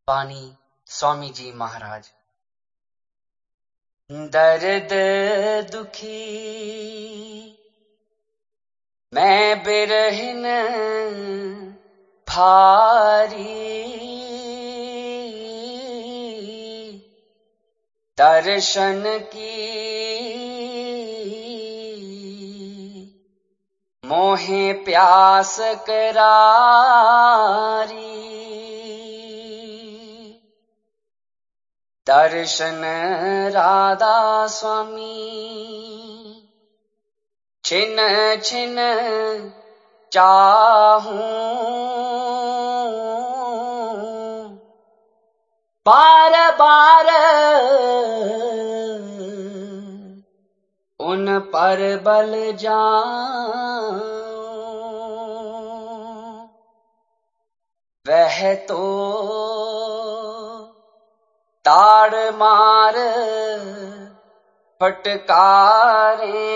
बानी स्वामी जी महाराज। दर्द दुखी मैं बिरहिन भारी, दर्शन की मोहे प्यास करारी। दर्शन राधा स्वामी छिन छिन चाहूं, बार बार उन पर बल जाऊं। वह तो ताड़ मार फटकारे,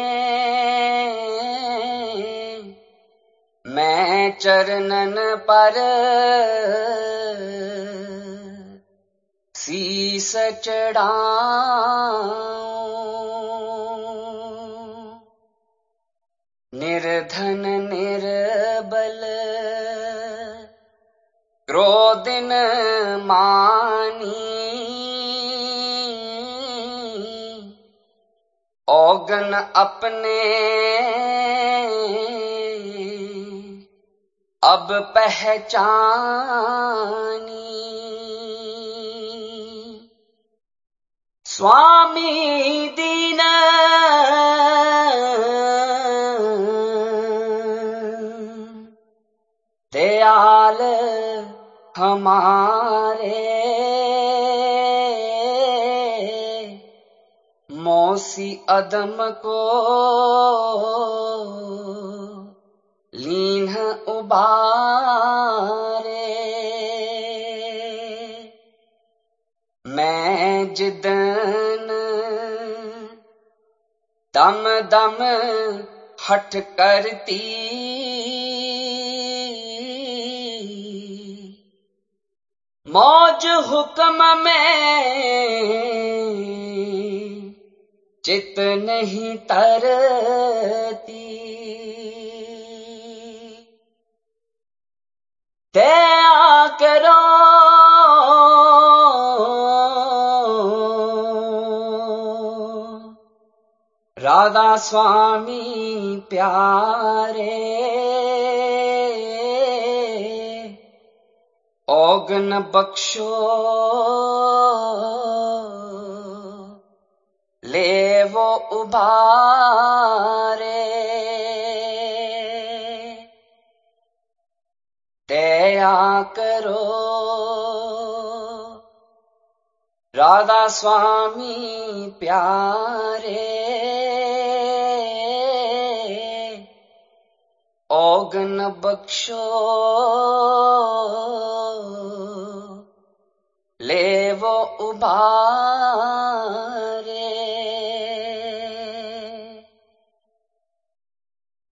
मैं चरणन पर शीस चढ़ाऊं। निर्धन निर्बल क्रोधिन मानी, औगन अपने अब पहचानी। स्वामी दीन दयाल हमारे, मौसी अदम को लीन उबारे। मैं जिदन दम दम हठ करती, मौज हुक्म में चित नहीं तरती। दया करो राधा स्वामी प्यारे, औगन बख्शो ले वो उबारे। दया करो राधा स्वामी प्यारे, औगन बख्शो ले वो उबारे।